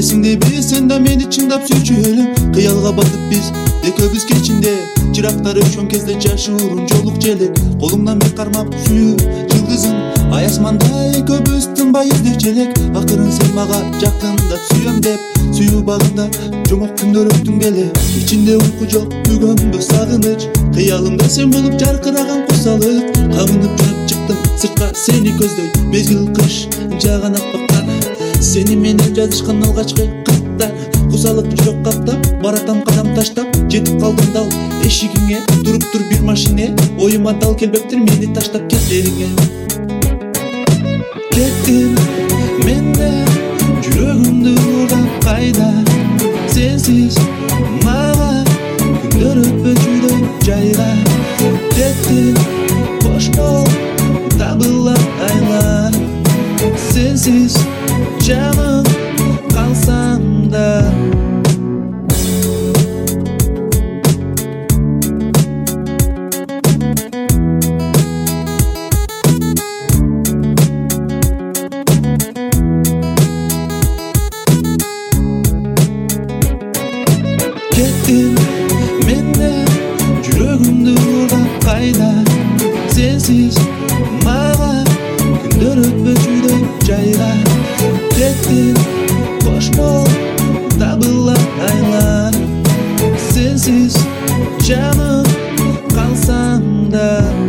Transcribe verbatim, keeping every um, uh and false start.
Эсиңдеби сен да мени чындап сүйчү элем. Кыялга батып биз экөөбүз кечинде, чырактар өчкөн кезде жашуурун жолук желек. Колуңдан бек кармап сүйүү жылдызың, ай асманда экөөбүз тынбай издечү элек. Акырын сен мага жакындап сүйөм деп, сүйүү багында жомок күндөр өттүң беле. Ичинде уйку жок, бүгөмбө сагыныч, кыялымда сен болуп жаркыраган курсалык. Кабынып жүрүп чыктым сыртка сени көздөй, мезгил кыш жааган аппактар. Сени менен жазышкан алгачкы каттар, кусалык жүрөк каптап, баратам кадам таштап. Жетип калдым дал эшигиңе, туруптур бир машине, оюма дал келбептир мени таштап кеттериңе. Кеттим менден жүрөгүмдү уурдап кайда, сенсиз мага күндөр өтпөчүдөй жайга. Кеттим кош бол табыла айлар, сенсиз жаным калсам да. Кеттим менден жүрөгүмдү уурдап кайда, сенсиз мага күндөр өтпөчүдөй жайга. Кеттим кош бол табыла айлар, сенсиз жаным калсам да.